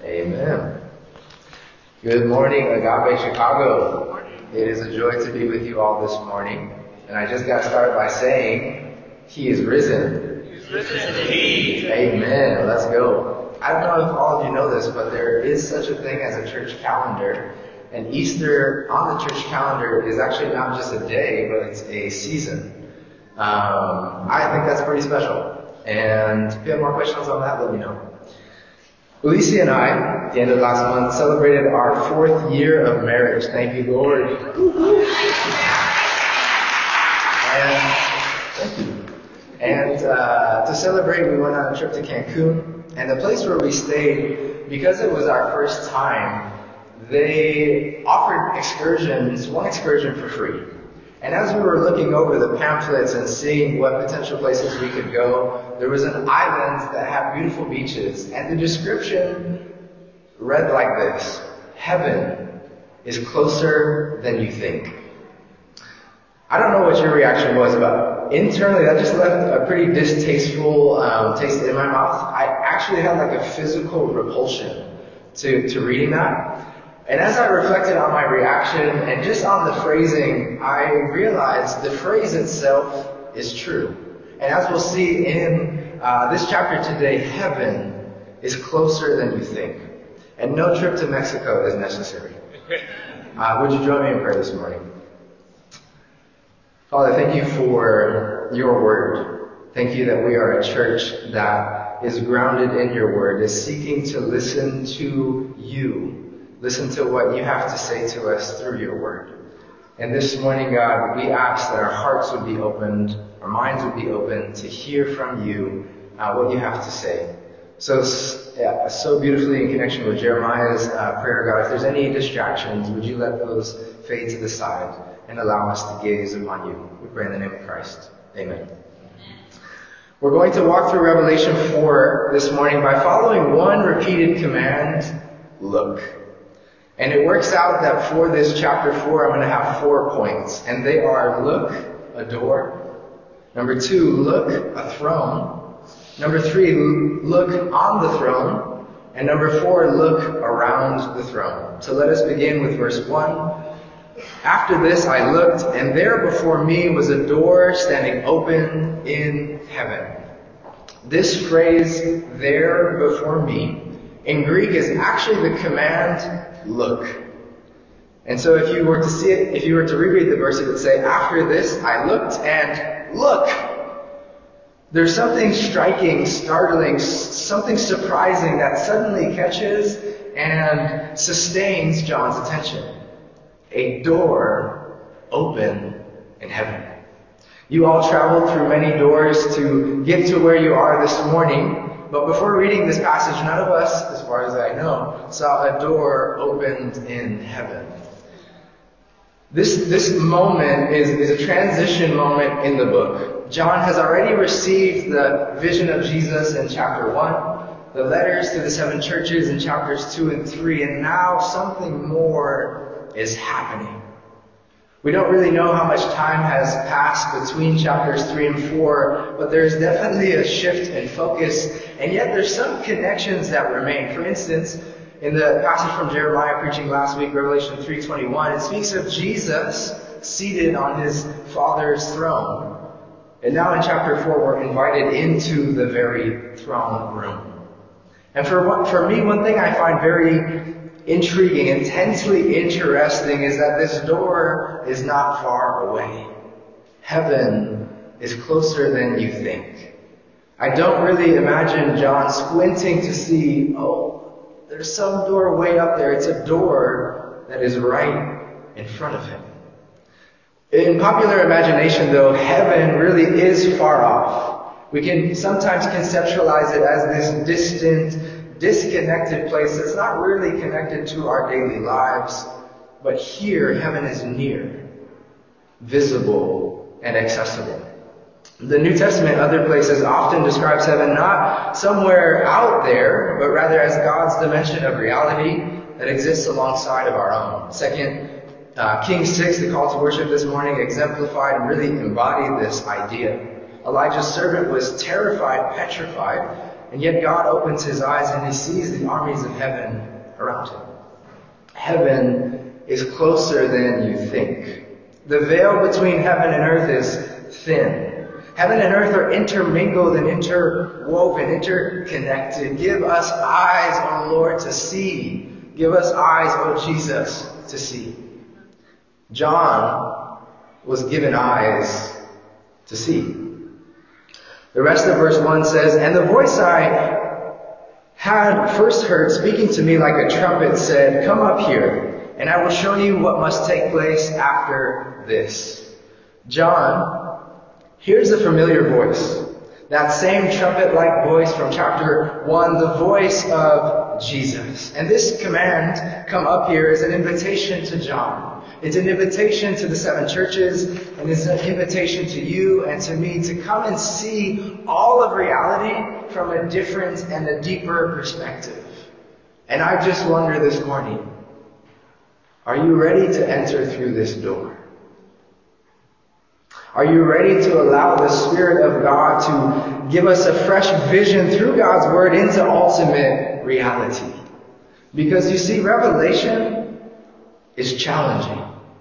Amen. Good morning, Agape Chicago. It is a joy to be with you all this morning. And I just got started by saying, He is risen. He is risen indeed. Amen. Let's go. I don't know if all of you know this, but there is such a thing as a church calendar. And Easter on the church calendar is actually not just a day, but it's a season. I think that's pretty special. And if you have more questions on that, let me know. Lucy and I, at the end of last month, celebrated our 4th year of marriage. Thank you, Lord. And to celebrate, we went on a trip to Cancun. And the place where we stayed, because it was our first time, they offered excursions, one excursion for free. And as we were looking over the pamphlets and seeing what potential places we could go, there was an island that had beautiful beaches. And the description read like this: Heaven is closer than you think. I don't know what your reaction was, but internally that just left a pretty distasteful taste in my mouth. I actually had like a physical repulsion to reading that. And as I reflected on my reaction and just on the phrasing, I realized the phrase itself is true. And as we'll see in this chapter today, heaven is closer than you think. And no trip to Mexico is necessary. Would you join me in prayer this morning? Father, thank you for your word. Thank you that we are a church that is grounded in your word, is seeking to listen to you. Listen to what you have to say to us through your word. And this morning, God, we ask that our hearts would be opened, our minds would be open to hear from you what you have to say. So beautifully in connection with Jeremiah's prayer, God, if there's any distractions, would you let those fade to the side and allow us to gaze upon you? We pray in the name of Christ. Amen. We're going to walk through Revelation 4 this morning by following one repeated command: look. And it works out that for this chapter 4, I'm going to have 4 points. And they are: look, a door. Number 2, look, a throne. Number 3, look on the throne. And number 4, look around the throne. So let us begin with verse 1. After this I looked, and there before me was a door standing open in heaven. This phrase, there before me, in Greek is actually the command, look. And so if you were to see it, if you were to reread the verse, it would say, after this I looked and look. There's something striking, startling, something surprising that suddenly catches and sustains John's attention. A door open in heaven. You all traveled through many doors to get to where you are this morning. But before reading this passage, none of us, as far as I know, saw a door opened in heaven. This moment is a transition moment in the book. John has already received the vision of Jesus in chapter 1, the letters to the 7 churches in chapters 2 and 3, and now something more is happening. We don't really know how much time has passed between chapters 3 and 4, but there's definitely a shift in focus, and yet there's some connections that remain. For instance, in the passage from Jeremiah preaching last week, Revelation 3:21, it speaks of Jesus seated on his Father's throne. And now in chapter 4, we're invited into the very throne room. And for me, one thing I find very intriguing, intensely interesting, is that this door is not far away. Heaven is closer than you think. I don't really imagine John squinting to see, there's some door way up there. It's a door that is right in front of him. In popular imagination, though, heaven really is far off. We can sometimes conceptualize it as this distant, disconnected place that's not really connected to our daily lives. But here, heaven is near, visible, and accessible. The New Testament, other places, often describes heaven not somewhere out there, but rather as God's dimension of reality that exists alongside of our own. 2 Kings 6, the call to worship this morning, exemplified and really embodied this idea. Elijah's servant was terrified, petrified, And yet God opens his eyes and he sees the armies of heaven around him. Heaven is closer than you think. The veil between heaven and earth is thin. Heaven and earth are intermingled and interwoven, interconnected. Give us eyes, O Lord, to see. Give us eyes, O Jesus, to see. John was given eyes to see. The rest of verse 1 says, "And the voice I had first heard speaking to me like a trumpet said, 'Come up here, and I will show you what must take place after this.'" John hears a familiar voice. That same trumpet-like voice from chapter 1, the voice of Jesus. And this command, "Come up here," is an invitation to John. It's an invitation to the 7 churches, and it's an invitation to you and to me to come and see all of reality from a different and a deeper perspective. And I just wonder this morning, are you ready to enter through this door? Are you ready to allow the Spirit of God to give us a fresh vision through God's Word into ultimate reality? Because you see, Revelation is challenging.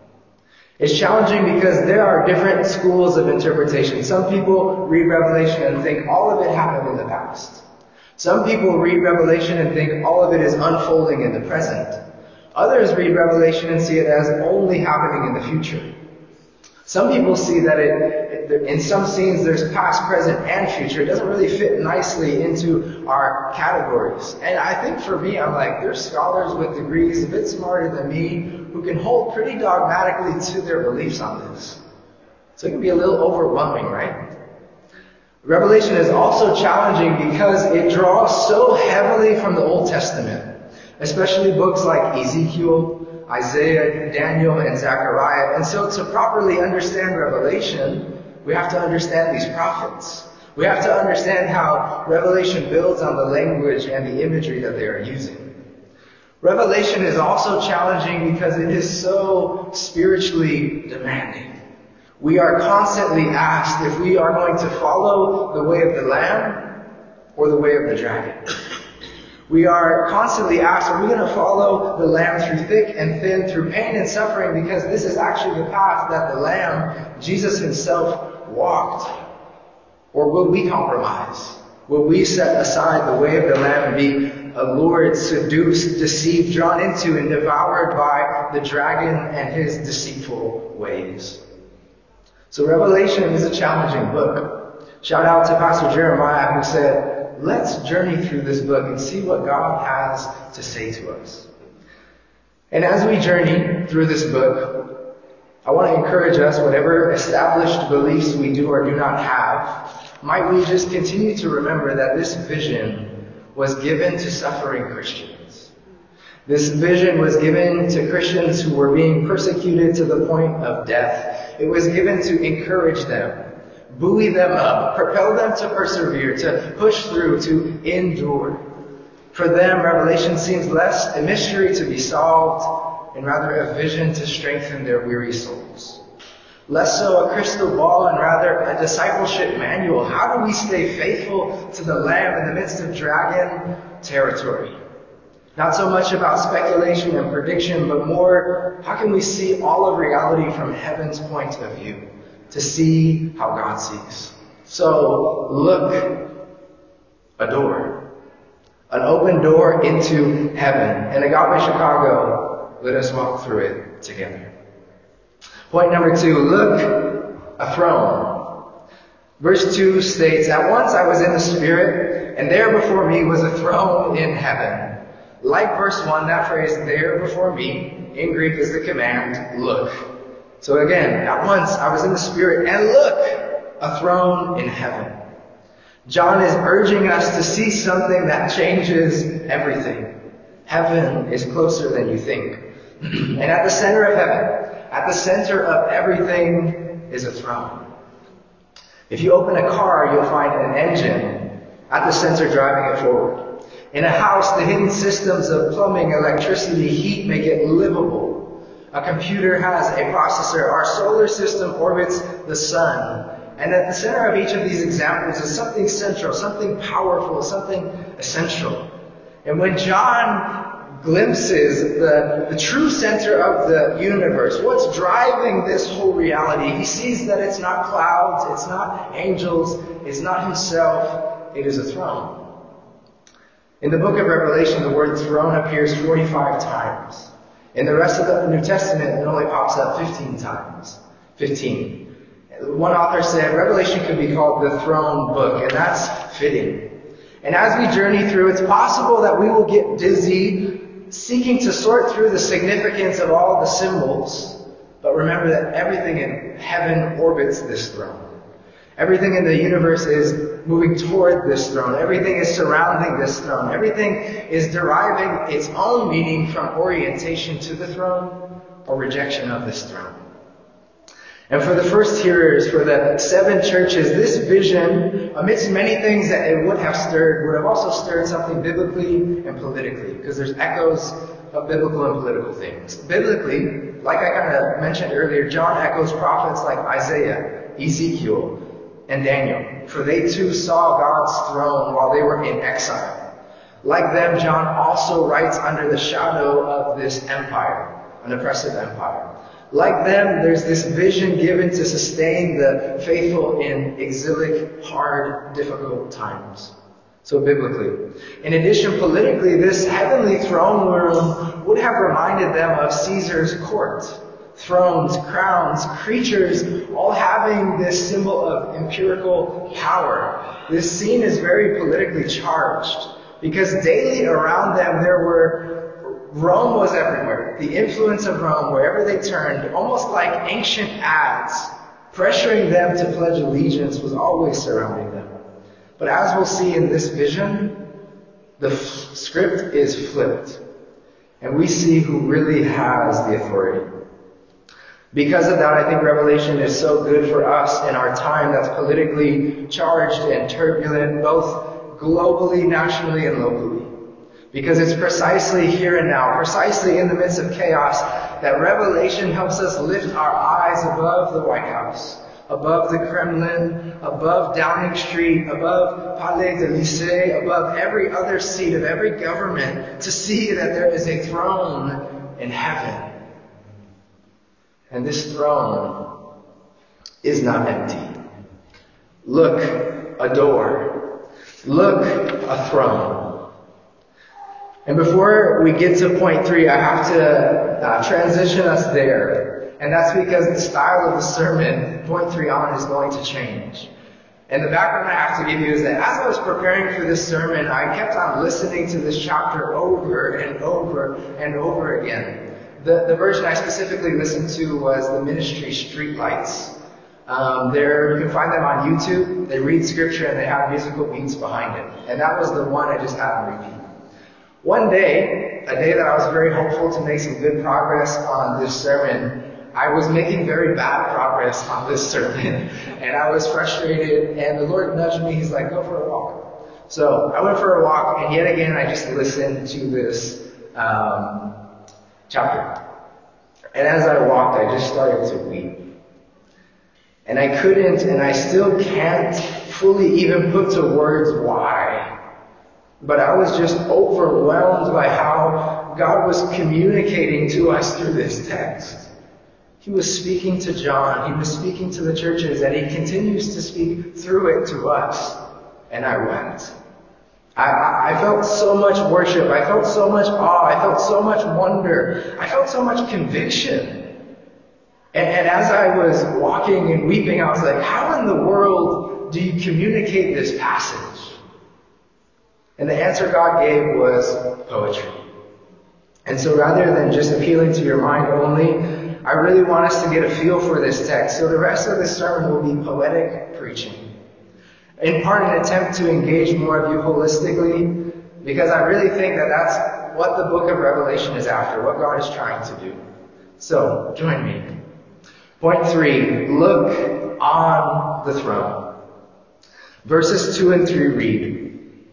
It's challenging because there are different schools of interpretation. Some people read Revelation and think all of it happened in the past. Some people read Revelation and think all of it is unfolding in the present. Others read Revelation and see it as only happening in the future. Some people see that in some scenes there's past, present, and future. It doesn't really fit nicely into our categories. And I think for me, I'm like, there's scholars with degrees a bit smarter than me who can hold pretty dogmatically to their beliefs on this. So it can be a little overwhelming, right? Revelation is also challenging because it draws so heavily from the Old Testament, especially books like Ezekiel, Isaiah, Daniel, and Zechariah. And so to properly understand Revelation, we have to understand these prophets. We have to understand how Revelation builds on the language and the imagery that they are using. Revelation is also challenging because it is so spiritually demanding. We are constantly asked if we are going to follow the way of the Lamb or the way of the dragon. We are constantly asked, are we going to follow the Lamb through thick and thin, through pain and suffering, because this is actually the path that the Lamb, Jesus himself, walked? Or will we compromise? Will we set aside the way of the Lamb and be allured, seduced, deceived, drawn into, and devoured by the dragon and his deceitful ways? So Revelation is a challenging book. Shout out to Pastor Jeremiah, who said, let's journey through this book and see what God has to say to us. And as we journey through this book, I want to encourage us, whatever established beliefs we do or do not have, might we just continue to remember that this vision was given to suffering Christians. This vision was given to Christians who were being persecuted to the point of death. It was given to encourage them, buoy them up, propel them to persevere, to push through, to endure. For them, Revelation seems less a mystery to be solved and rather a vision to strengthen their weary souls. Less so a crystal ball and rather a discipleship manual. How do we stay faithful to the Lamb in the midst of dragon territory? Not so much about speculation and prediction, but more, how can we see all of reality from heaven's point of view? To see how God sees. So, look, a door. An open door into heaven. And Agape Chicago, let us walk through it together. Point number 2, look, a throne. Verse 2 states, "At once I was in the Spirit, and there before me was a throne in heaven." Like verse 1, that phrase, "there before me," in Greek is the command, look. So again, at once I was in the Spirit, and look, a throne in heaven. John is urging us to see something that changes everything. Heaven is closer than you think. And at the center of heaven, at the center of everything, is a throne. If you open a car, you'll find an engine at the center driving it forward. In a house, the hidden systems of plumbing, electricity, heat make it livable. A computer has a processor. Our solar system orbits the sun. And at the center of each of these examples is something central, something powerful, something essential. And when John glimpses the true center of the universe, what's driving this whole reality, he sees that it's not clouds, it's not angels, it's not himself, it is a throne. In the book of Revelation, the word throne appears 45 times. In the rest of the New Testament, it only pops up 15 times. 15. One author said Revelation could be called the throne book, and that's fitting. And as we journey through, it's possible that we will get dizzy seeking to sort through the significance of all the symbols. But remember that everything in heaven orbits this throne. Everything in the universe is moving toward this throne. Everything is surrounding this throne. Everything is deriving its own meaning from orientation to the throne or rejection of this throne. And for the first hearers, for the 7 churches, this vision, amidst many things that it would have also stirred something biblically and politically, because there's echoes of biblical and political things. Biblically, like I kind of mentioned earlier, John echoes prophets like Isaiah, Ezekiel, and Daniel, for they too saw God's throne while they were in exile. Like them, John also writes under the shadow of this empire, an oppressive empire. Like them, there's this vision given to sustain the faithful in exilic, hard, difficult times. So biblically. In addition, politically, this heavenly throne room would have reminded them of Caesar's court. Thrones, crowns, creatures, all having this symbol of empirical power. This scene is very politically charged, because daily around them Rome was everywhere. The influence of Rome, wherever they turned, almost like ancient ads, pressuring them to pledge allegiance, was always surrounding them. But as we'll see in this vision, the script is flipped. And we see who really has the authority. Because of that, I think Revelation is so good for us in our time that's politically charged and turbulent, both globally, nationally, and locally. Because it's precisely here and now, precisely in the midst of chaos, that Revelation helps us lift our eyes above the White House, above the Kremlin, above Downing Street, above Palais de l'Élysée, above every other seat of every government, to see that there is a throne in heaven. And this throne is not empty. Look, a door. Look, a throne. And before we get to point 3, I have to transition us there. And that's because the style of the sermon, point 3 on, is going to change. And the background I have to give you is that as I was preparing for this sermon, I kept on listening to this chapter over and over and over again. The version I specifically listened to was the Ministry Streetlights. You can find them on YouTube. They read scripture and they have musical beats behind it. And that was the one I just had on repeat. One day, a day that I was very hopeful to make some good progress on this sermon, I was making very bad progress on this sermon. And I was frustrated, and the Lord nudged me. He's like, go for a walk. So I went for a walk, and yet again I just listened to this chapter. And as I walked, I just started to weep. And I couldn't, and I still can't fully even put to words why. But I was just overwhelmed by how God was communicating to us through this text. He was speaking to John, he was speaking to the churches, and he continues to speak through it to us. And I wept. I felt so much worship, I felt so much awe, I felt so much wonder, I felt so much conviction. And as I was walking and weeping, I was like, how in the world do you communicate this passage? And the answer God gave was poetry. And so rather than just appealing to your mind only, I really want us to get a feel for this text. So the rest of this sermon will be poetic preaching. In part an attempt to engage more of you holistically, because I really think that that's what the book of Revelation is after, what God is trying to do. So, join me. Point 3, look on the throne. Verses 2 and 3 read,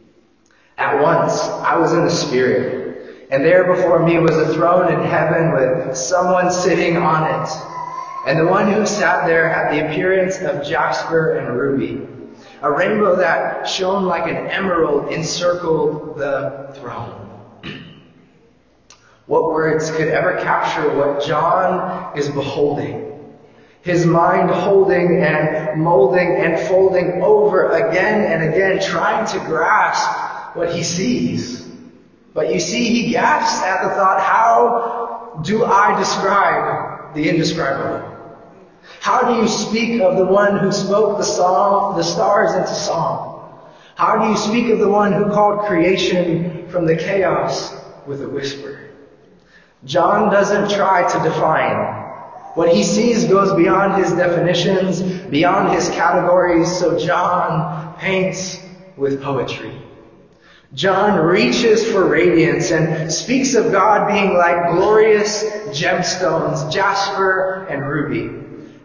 At once I was in the Spirit, and there before me was a throne in heaven with someone sitting on it. And the one who sat there had the appearance of jasper and ruby. A rainbow that shone like an emerald encircled the throne. What words could ever capture what John is beholding? His mind holding and molding and folding over again and again, trying to grasp what he sees. But you see, he gasps at the thought, how do I describe the indescribable? How do you speak of the one who spoke the stars into song? How do you speak of the one who called creation from the chaos with a whisper? John doesn't try to define. What he sees goes beyond his definitions, beyond his categories, so John paints with poetry. John reaches for radiance and speaks of God being like glorious gemstones, jasper and ruby.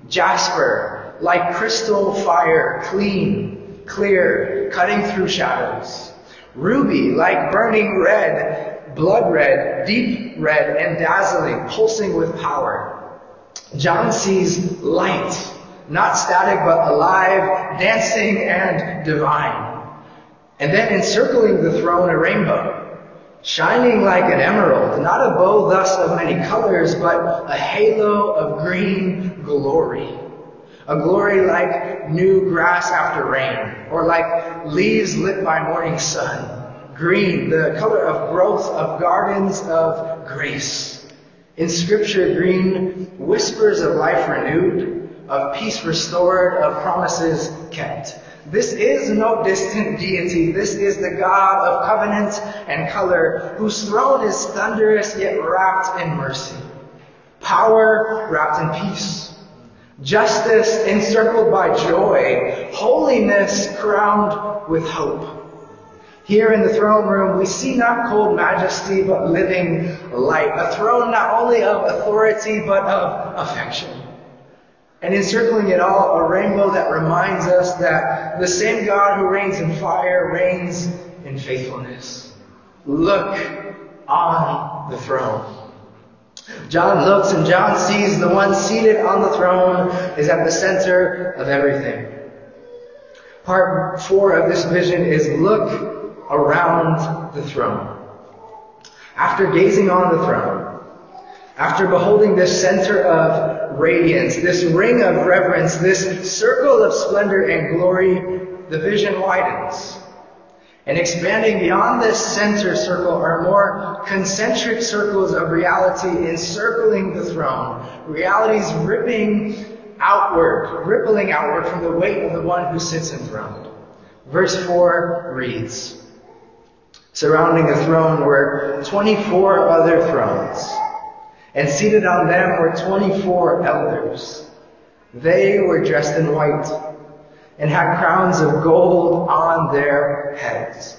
Jasper, like crystal fire, clean, clear, cutting through shadows. Ruby, like burning red, blood red, deep red, and dazzling, pulsing with power. John sees light, not static but alive, dancing and divine. And then encircling the throne a rainbow, shining like an emerald, not a bow thus of many colors, but a halo of green glory. A glory like new grass after rain, or like leaves lit by morning sun. Green, the color of growth, of gardens of grace. In Scripture, green whispers of life renewed, of peace restored, of promises kept. This is no distant deity. This is the God of covenant and color, whose throne is thunderous yet wrapped in mercy. Power wrapped in peace. Justice encircled by joy. Holiness crowned with hope. Here in the throne room, we see not cold majesty, but living light. A throne not only of authority, but of affection. And encircling it all, a rainbow that reminds us that the same God who reigns in fire reigns in faithfulness. Look on the throne. John looks and John sees the one seated on the throne is at the center of everything. Part 4 of this vision is look around the throne. After gazing on the throne, after beholding this center of radiance, this ring of reverence, this circle of splendor and glory, the vision widens. And expanding beyond this center circle are more concentric circles of reality encircling the throne. Realities rippling outward from the weight of the one who sits enthroned. Verse 4 reads, surrounding the throne were 24 other thrones. And seated on them were 24 elders. They were dressed in white and had crowns of gold on their heads.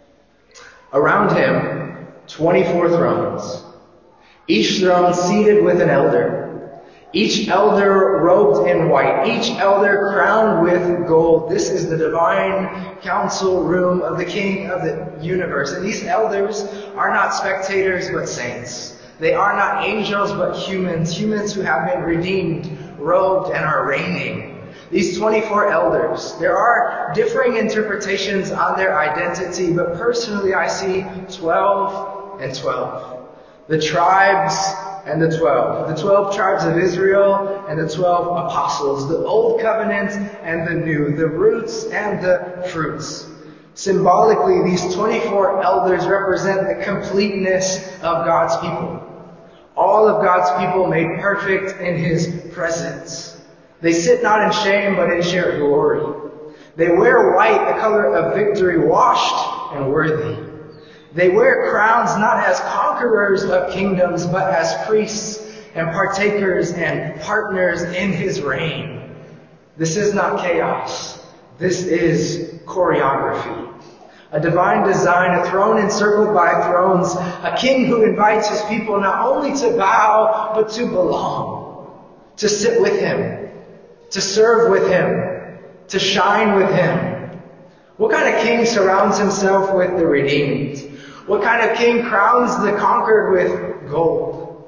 Around him, 24 thrones, each throne seated with an elder, each elder robed in white, each elder crowned with gold. This is the divine council room of the King of the universe. And these elders are not spectators, but saints. They are not angels, but humans who have been redeemed, robed, and are reigning. These 24 elders, there are differing interpretations on their identity, but personally I see 12 and 12. The tribes and the 12. The 12 tribes of Israel and the 12 apostles. The old covenant and the new. The roots and the fruits. Symbolically, these 24 elders represent the completeness of God's people. All of God's people made perfect in His presence. They sit not in shame, but in shared glory. They wear white, the color of victory, washed and worthy. They wear crowns not as conquerors of kingdoms, but as priests and partakers and partners in His reign. This is not chaos. This is choreography. A divine design, a throne encircled by thrones, a king who invites his people not only to bow, but to belong, to sit with him, to serve with him, to shine with him. What kind of king surrounds himself with the redeemed? What kind of king crowns the conquered with gold?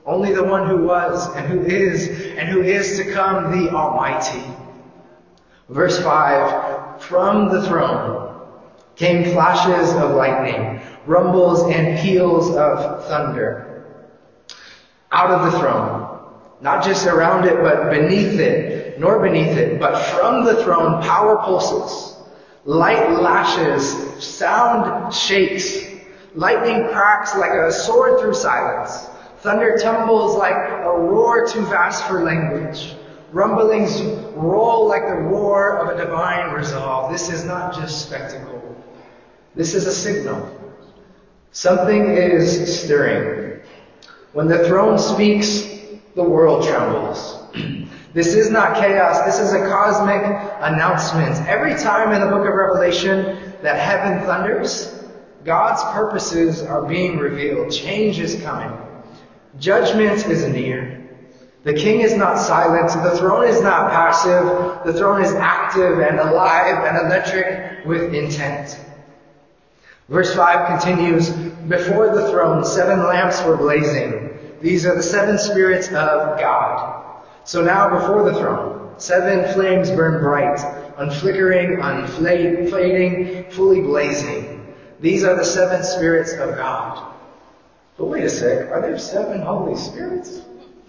Only the one who was and who is to come, the Almighty. Verse 5, from the throne came flashes of lightning, rumbles and peals of thunder. Out of the throne, not just around it, but beneath it, but from the throne, power pulses, light lashes, sound shakes, lightning cracks like a sword through silence. Thunder tumbles like a roar too vast for language. Rumblings roll like the roar of a divine resolve. This is not just spectacle. This is a signal. Something is stirring. When the throne speaks, the world trembles. This is not chaos. This is a cosmic announcement. Every time in the book of Revelation that heaven thunders, God's purposes are being revealed. Change is coming. Judgment is near. The king is not silent. The throne is not passive. The throne is active and alive and electric with intent. Verse 5 continues, before the throne 7 lamps were blazing. These are the 7 spirits of God. So now before the throne, 7 flames burn bright, unflickering, unfading, fully blazing. These are the 7 spirits of God. But wait a sec, are there 7 Holy Spirits?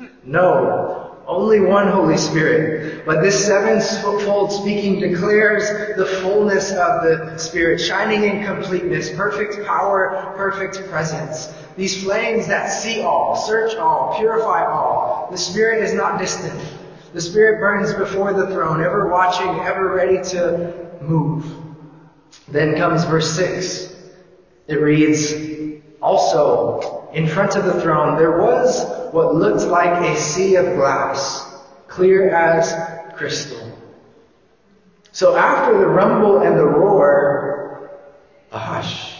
No, only one Holy Spirit. But this 7-fold speaking declares the fullness of the Spirit, shining in completeness, perfect power, perfect presence. These flames that see all, search all, purify all. The Spirit is not distant. The Spirit burns before the throne, ever watching, ever ready to move. Then comes verse 6. It reads, also, in front of the throne, there was what looked like a sea of glass, clear as crystal. So after the rumble and the roar, a hush.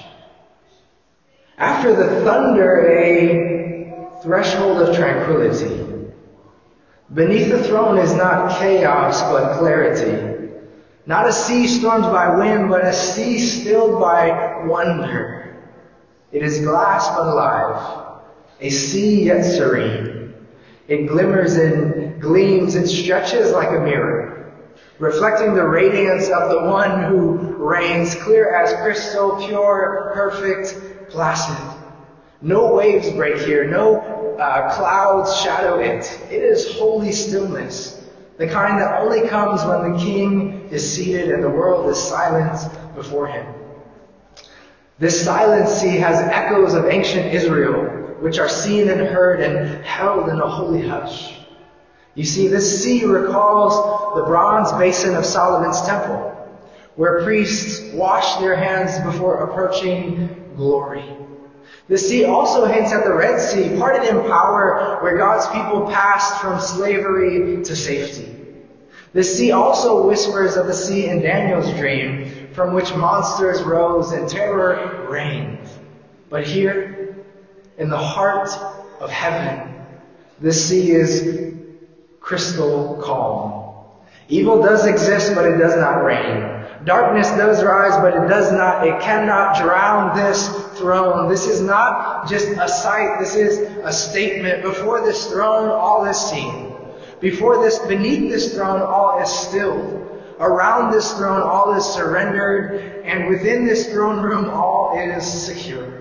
After the thunder, a threshold of tranquility. Beneath the throne is not chaos, but clarity. Not a sea stormed by wind, but a sea stilled by wonder. It is glass but alive, a sea yet serene. It glimmers and gleams, it stretches like a mirror, reflecting the radiance of the one who reigns, clear as crystal, pure, perfect, placid. No waves break here, no clouds shadow it. It is holy stillness, the kind that only comes when the king is seated and the world is silent before him. This silent sea has echoes of ancient Israel, which are seen and heard and held in a holy hush. You see, this sea recalls the bronze basin of Solomon's temple, where priests wash their hands before approaching glory. The sea also hints at the Red Sea, parted in power, where God's people passed from slavery to safety. The sea also whispers of the sea in Daniel's dream, from which monsters rose and terror reigned. But here, in the heart of heaven, the sea is crystal calm. Evil does exist, but it does not reign. Darkness does rise, but it cannot drown this throne. This is not just a sight, this is a statement. Before this throne, all is seen. Beneath this throne, all is still. Around this throne, all is surrendered. And within this throne room, all is secure.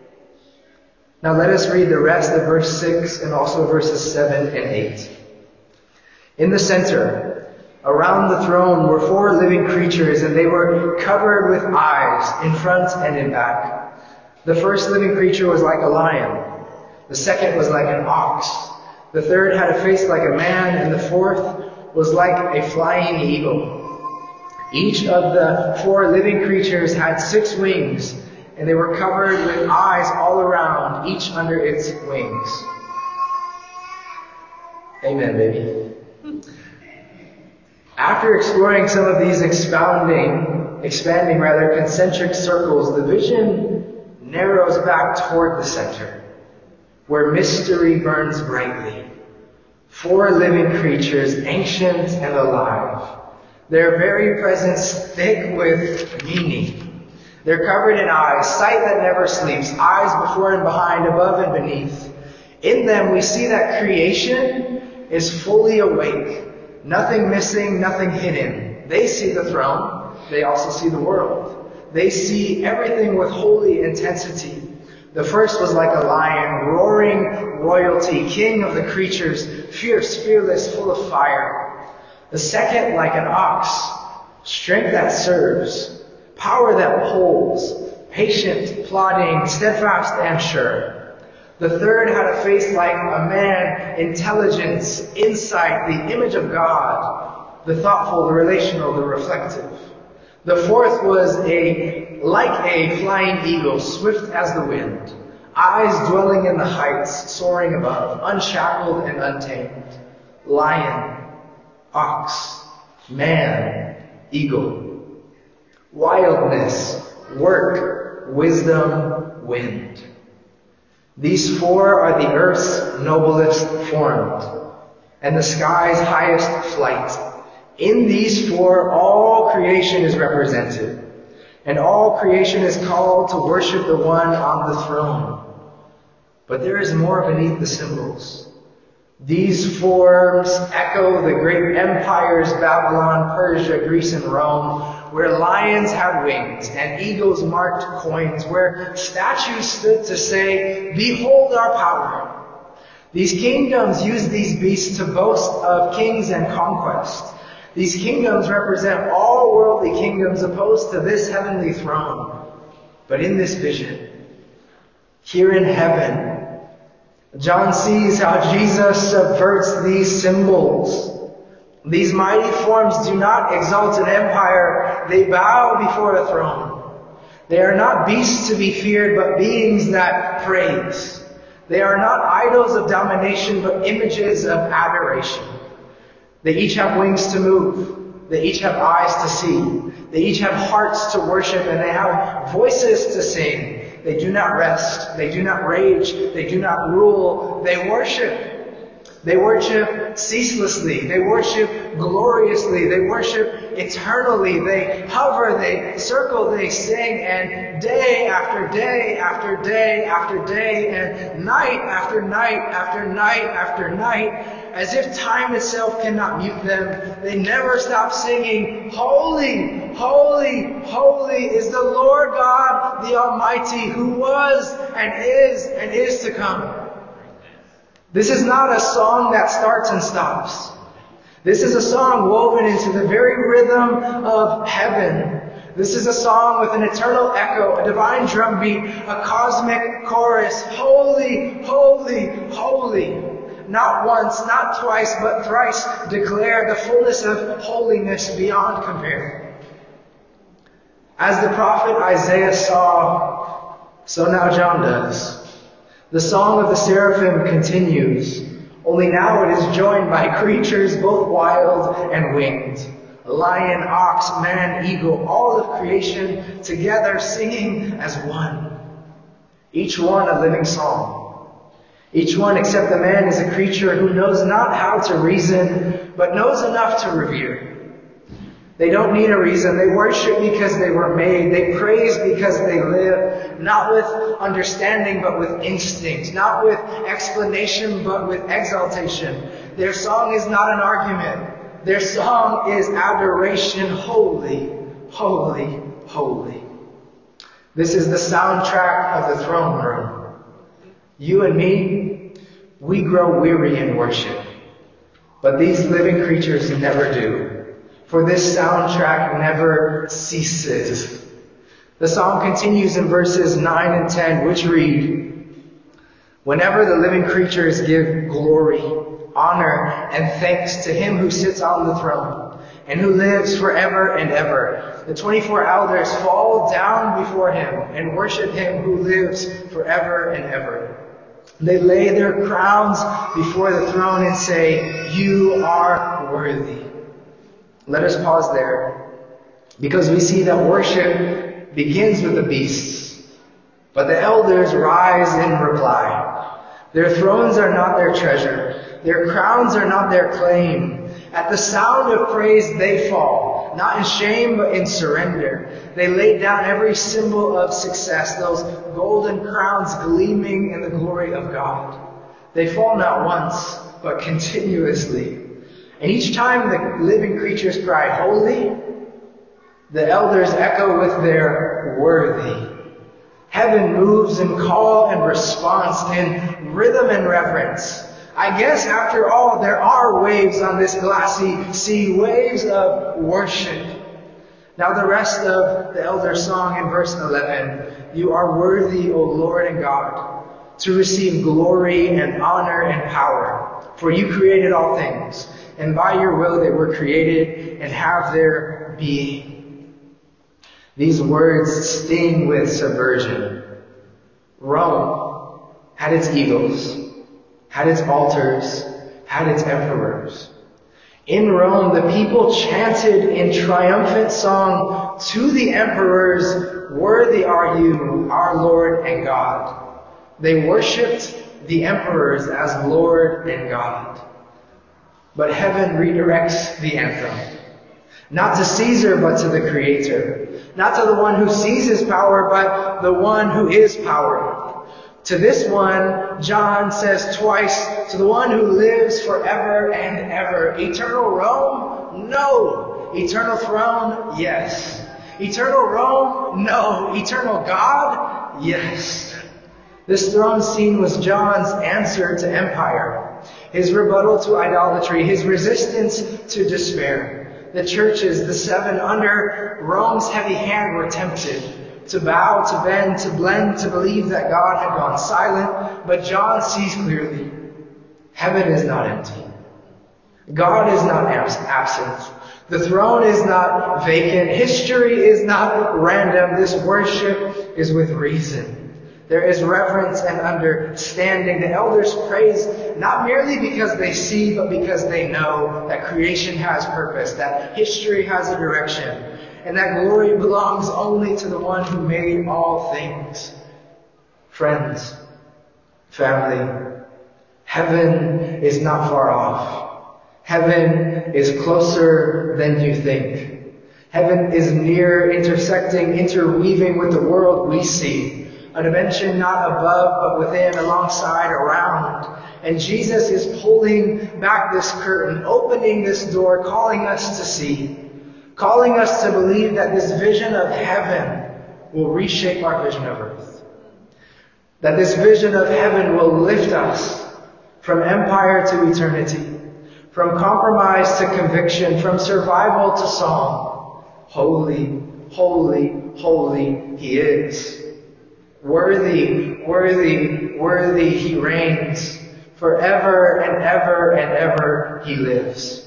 Now let us read the rest of verse 6 and also verses 7 and 8. In the center, around the throne, were 4 living creatures, and they were covered with eyes in front and in back. The first living creature was like a lion. The second was like an ox. The third had a face like a man, and the fourth was like a flying eagle. Each of the 4 living creatures had 6 wings, and they were covered with eyes all around, each under its wings. Amen, baby. After exploring some of these expanding concentric circles, the vision narrows back toward the center, where mystery burns brightly. 4 living creatures, ancient and alive. Their very presence thick with meaning. They're covered in eyes, sight that never sleeps, eyes before and behind, above and beneath. In them, we see that creation is fully awake. Nothing missing, nothing hidden. They see the throne. They also see the world. They see everything with holy intensity. The first was like a lion, roaring royalty, king of the creatures, fierce, fearless, full of fire. The second like an ox, strength that serves, power that pulls, patient, plodding, steadfast and sure. The third had a face like a man, intelligence, insight, the image of God, the thoughtful, the relational, the reflective. The fourth was like a flying eagle, swift as the wind, eyes dwelling in the heights, soaring above, unshackled and untamed. Lion, ox, man, eagle. Wildness, work, wisdom, wind. These four are the earth's noblest formed, and the sky's highest flight. In these four, all creation is represented, and all creation is called to worship the one on the throne. But there is more beneath the symbols. These forms echo the great empires, Babylon, Persia, Greece, and Rome, where lions had wings and eagles marked coins, where statues stood to say, "Behold our power." These kingdoms used these beasts to boast of kings and conquest. These kingdoms represent all worldly kingdoms opposed to this heavenly throne. But in this vision, here in heaven, John sees how Jesus subverts these symbols. These mighty forms do not exalt an empire, they bow before a throne. They are not beasts to be feared, but beings that praise. They are not idols of domination, but images of adoration. They each have wings to move. They each have eyes to see. They each have hearts to worship, and they have voices to sing. They do not rest. They do not rage. They do not rule. They worship. They worship ceaselessly. They worship gloriously. They worship eternally. They hover. They circle. They sing. And day after day after day after day and night after night after night after night, as if time itself cannot mute them, they never stop singing, "Holy, holy, holy is the Lord God, the Almighty, who was and is to come." This is not a song that starts and stops. This is a song woven into the very rhythm of heaven. This is a song with an eternal echo, a divine drumbeat, a cosmic chorus. Holy, holy, holy. Not once, not twice, but thrice declare the fullness of holiness beyond compare. As the prophet Isaiah saw, so now John does. The song of the seraphim continues, only now it is joined by creatures both wild and winged. Lion, ox, man, eagle, all of creation together singing as one. Each one a living song. Each one except the man is a creature who knows not how to reason, but knows enough to revere. They don't need a reason. They worship because they were made. They praise because they live. Not with understanding, but with instinct. Not with explanation, but with exaltation. Their song is not an argument. Their song is adoration. Holy, holy, holy. This is the soundtrack of the throne room. You and me, we grow weary in worship. But these living creatures never do. For this soundtrack never ceases. The song continues in verses 9 and 10, which read, "Whenever the living creatures give glory, honor, and thanks to him who sits on the throne, and who lives forever and ever, the 24 elders fall down before him and worship him who lives forever and ever. They lay their crowns before the throne and say, 'You are worthy.'" Let us pause there, because we see that worship begins with the beasts, but the elders rise in reply. Their thrones are not their treasure. Their crowns are not their claim. At the sound of praise they fall, not in shame but in surrender. They lay down every symbol of success, those golden crowns gleaming in the glory of God. They fall not once, but continuously. And each time the living creatures cry, holy, the elders echo with their worthy. Heaven moves in call and response, in rhythm and reverence. I guess after all, there are waves on this glassy sea, waves of worship. Now the rest of the elder song in verse 11, you are worthy, O Lord and God, to receive glory and honor and power. For you created all things, and by your will they were created and have their being. These words sting with subversion. Rome had its eagles, had its altars, had its emperors. In Rome, the people chanted in triumphant song to the emperors, worthy are you, our Lord and God. They worshipped the emperors as Lord and God. But heaven redirects the anthem. Not to Caesar, but to the Creator. Not to the one who seizes power, but the one who is power. To this one, John says twice, to the one who lives forever and ever. Eternal Rome? No. Eternal throne? Yes. Eternal Rome? No. Eternal God? Yes. This throne scene was John's answer to empire, his rebuttal to idolatry, his resistance to despair. The churches, the seven under Rome's heavy hand, were tempted to bow, to bend, to blend, to believe that God had gone silent. But John sees clearly. Heaven is not empty. God is not absent. The throne is not vacant. History is not random. This worship is with reason. There is reverence and understanding. The elders praise not merely because they see, but because they know that creation has purpose, that history has a direction, and that glory belongs only to the one who made all things. Friends, family, heaven is not far off. Heaven is closer than you think. Heaven is near, intersecting, interweaving with the world we see. A dimension not above, but within, alongside, around. And Jesus is pulling back this curtain, opening this door, calling us to see. Calling us to believe that this vision of heaven will reshape our vision of earth. That this vision of heaven will lift us from empire to eternity, from compromise to conviction, from survival to song. Holy, holy, holy He is. Worthy, worthy, worthy He reigns. Forever and ever and ever He lives.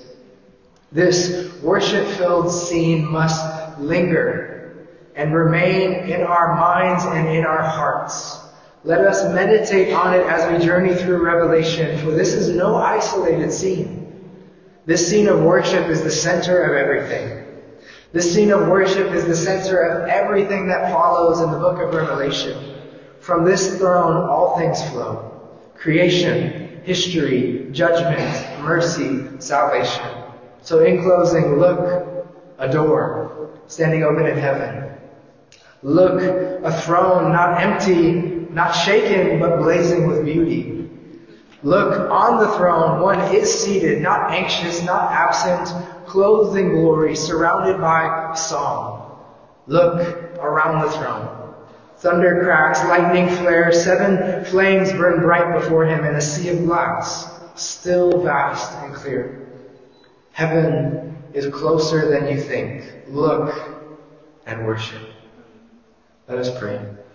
This worship-filled scene must linger and remain in our minds and in our hearts. Let us meditate on it as we journey through Revelation, for this is no isolated scene. This scene of worship is the center of everything. This scene of worship is the center of everything that follows in the book of Revelation. From this throne, all things flow. Creation, history, judgment, mercy, salvation. So in closing, look, a door standing open in heaven. Look, a throne not empty, not shaken, but blazing with beauty. Look, on the throne, one is seated, not anxious, not absent, clothed in glory, surrounded by song. Look around the throne. Thunder cracks, lightning flares, 7 flames burn bright before him in a sea of glass, still vast and clear. Heaven is closer than you think. Look and worship. Let us pray.